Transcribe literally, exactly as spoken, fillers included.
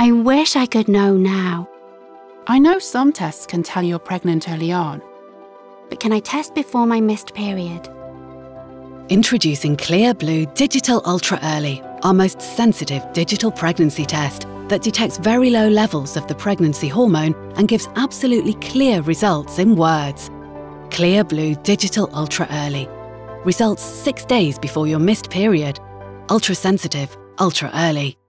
I wish I could know now. I know some tests can tell you're pregnant early on. But can I test before my missed period? Introducing Clear Blue Digital Ultra Early, our most sensitive digital pregnancy test that detects very low levels of the pregnancy hormone and gives absolutely clear results in words. Clear Blue Digital Ultra Early. Results six days before your missed period. Ultra sensitive, ultra early.